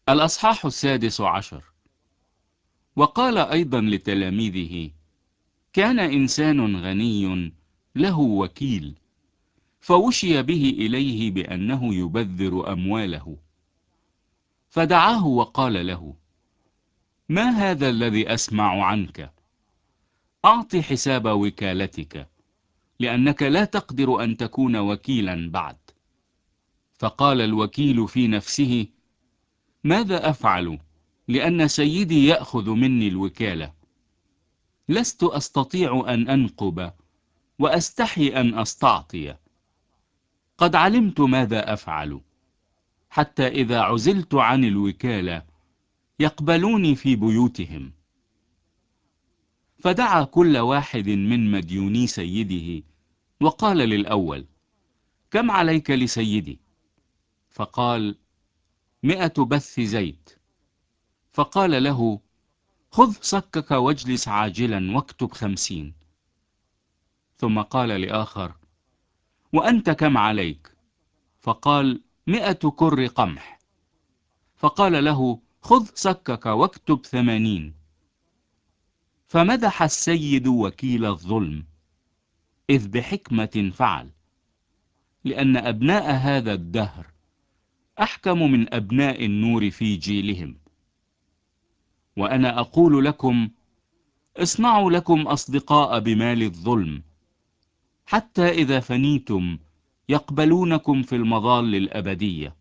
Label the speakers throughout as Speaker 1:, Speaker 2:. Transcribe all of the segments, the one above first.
Speaker 1: الأصحاح 16. وقال أيضا لتلاميذه: كان إنسان غني له وكيل، فوشي به إليه بأنه يبذر أمواله، فدعاه وقال له: ما هذا الذي أسمع عنك؟ أعط حساب وكالتك، لأنك لا تقدر أن تكون وكيلا بعد. فقال الوكيل في نفسه: ماذا أفعل، لأن سيدي يأخذ مني الوكالة؟ لست أستطيع أن أنقب، وأستحي أن أستعطي. قد علمت ماذا أفعل، حتى إذا عزلت عن الوكالة يقبلوني في بيوتهم. فدعا كل واحد من مديوني سيده، وقال للأول: كم عليك لسيدي؟ فقال: 100 بث زيت. فقال له: خذ صكك واجلس عاجلا واكتب 50. ثم قال لآخر: وأنت كم عليك؟ فقال: 100 كر قمح. فقال له: خذ صكك واكتب 80. فمدح السيد وكيل الظلم، إذ بحكمة فعل، لأن أبناء هذا الدهر أحكم من أبناء النور في جيلهم. وأنا أقول لكم: اصنعوا لكم أصدقاء بمال الظلم، حتى إذا فنيتم يقبلونكم في المظال الأبدية.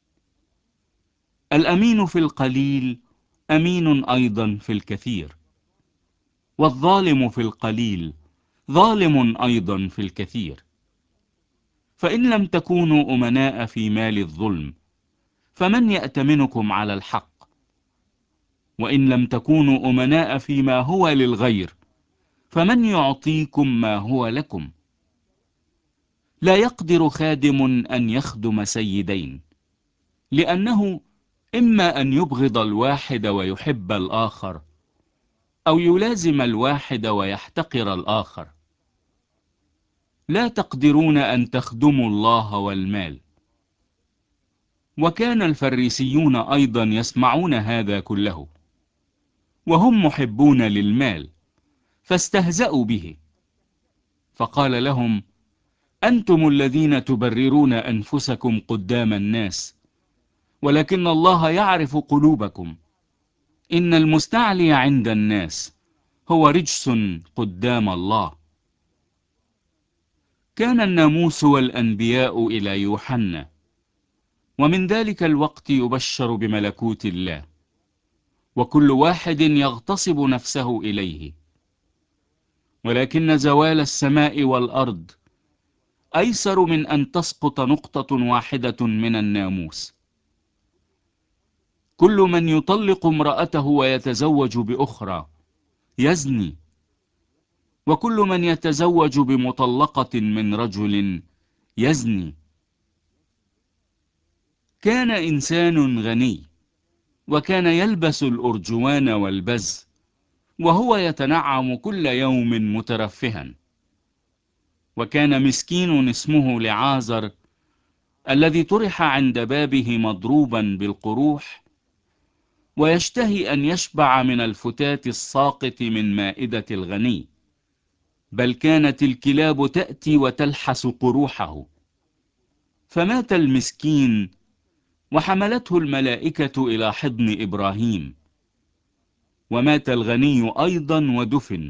Speaker 1: الأمين في القليل أمين أيضا في الكثير، والظالم في القليل ظالم أيضا في الكثير. فإن لم تكونوا أمناء في مال الظلم، فمن يأتمنكم على الحق؟ وإن لم تكونوا أمناء فيما هو للغير، فمن يعطيكم ما هو لكم؟ لا يقدر خادم أن يخدم سيدين، لأنه إما أن يبغض الواحد ويحب الآخر، أو يلازم الواحد ويحتقر الآخر. لا تقدرون أن تخدموا الله والمال. وكان الفريسيون أيضا يسمعون هذا كله، وهم محبون للمال، فاستهزأوا به. فقال لهم: أنتم الذين تبررون أنفسكم قدام الناس، ولكن الله يعرف قلوبكم. إن المستعلي عند الناس هو رجس قدام الله. كان الناموس والأنبياء إلى يوحنا، ومن ذلك الوقت يبشر بملكوت الله، وكل واحد يغتصب نفسه إليه. ولكن زوال السماء والأرض أيسر من أن تسقط نقطة واحدة من الناموس. كل من يطلق امرأته ويتزوج بأخرى يزني، وكل من يتزوج بمطلقة من رجل يزني. كان إنسان غني، وكان يلبس الأرجوان والبز، وهو يتنعم كل يوم مترفها. وكان مسكين اسمه لعازر، الذي طرح عند بابه مضروبا بالقروح، ويشتهي أن يشبع من الفتات الساقط من مائدة الغني، بل كانت الكلاب تأتي وتلحس قروحه. فمات المسكين، وحملته الملائكة إلى حضن إبراهيم. ومات الغني أيضا ودفن.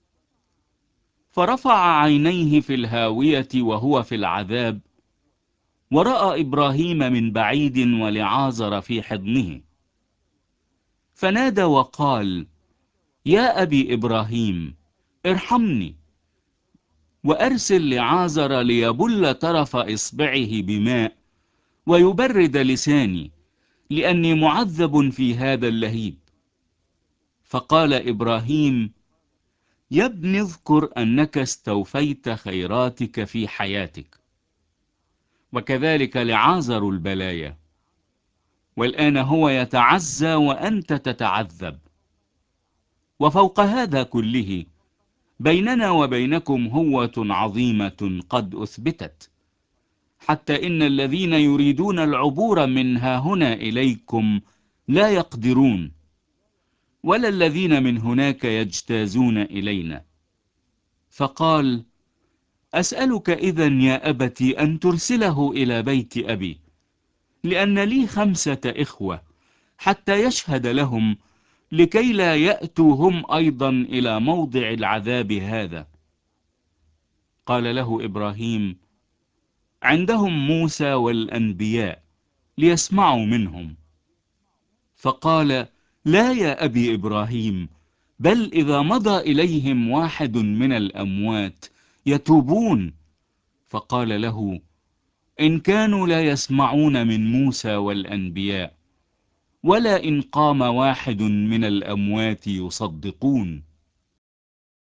Speaker 1: فرفع عينيه في الهاوية وهو في العذاب، ورأى إبراهيم من بعيد ولعازر في حضنه، فنادى وقال: يا أبي إبراهيم، ارحمني، وأرسل لعازر ليبل طرف إصبعه بماء ويبرد لساني، لأني معذب في هذا اللهيب. فقال إبراهيم: يا ابن اذكر أنك استوفيت خيراتك في حياتك، وكذلك لعازر البلايا، والآن هو يتعزى وأنت تتعذب. وفوق هذا كله بيننا وبينكم هوة عظيمة قد أثبتت، حتى إن الذين يريدون العبور من ها هنا إليكم لا يقدرون، ولا الذين من هناك يجتازون إلينا. فقال: أسألك إذن يا أبت أن ترسله إلى بيت أبي، لأن لي 5 إخوة، حتى يشهد لهم، لكي لا يأتوا هم أيضا إلى موضع العذاب هذا. قال له إبراهيم: عندهم موسى والأنبياء، ليسمعوا منهم. فقال: لا يا أبي إبراهيم، بل إذا مضى إليهم واحد من الأموات يتوبون. فقال له: إن كانوا لا يسمعون من موسى والأنبياء، ولا إن قام واحد من الأموات يصدقون.